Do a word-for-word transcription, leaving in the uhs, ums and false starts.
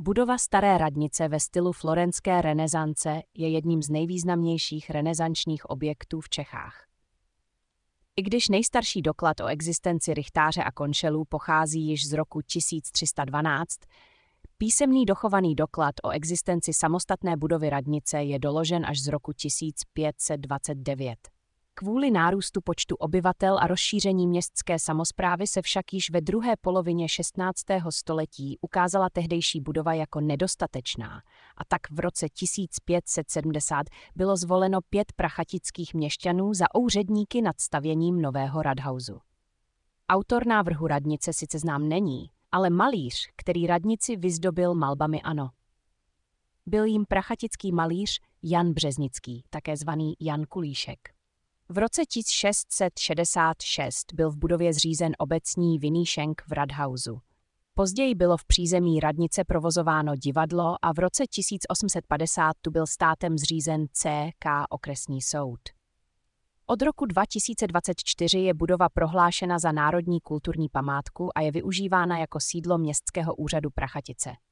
Budova staré radnice ve stylu florenské renesance je jedním z nejvýznamnějších renesančních objektů v Čechách. I když nejstarší doklad o existenci rychtáře a konšelů pochází již z roku tisíc tři sta dvanáct, písemný dochovaný doklad o existenci samostatné budovy radnice je doložen až z roku tisíc pět set dvacet devět. Kvůli nárůstu počtu obyvatel a rozšíření městské samosprávy se však již ve druhé polovině šestnáctého století ukázala tehdejší budova jako nedostatečná a tak v roce tisíc pět set sedmdesát bylo zvoleno pět prachatických měšťanů za úředníky nad stavěním nového radhausu. Autor návrhu radnice sice znám není, ale malíř, který radnici vyzdobil malbami, ano. Byl jím prachatický malíř Jan Březnický, také zvaný Jan Kulíšek. V roce tisíc šest set šedesát šest byl v budově zřízen obecní viníšenk v radhausu. Později bylo v přízemí radnice provozováno divadlo a v roce tisíc osm set padesát tu byl státem zřízen C K okresní soud. Od roku dva tisíce dvacet čtyři je budova prohlášena za národní kulturní památku a je využívána jako sídlo městského úřadu Prachatice.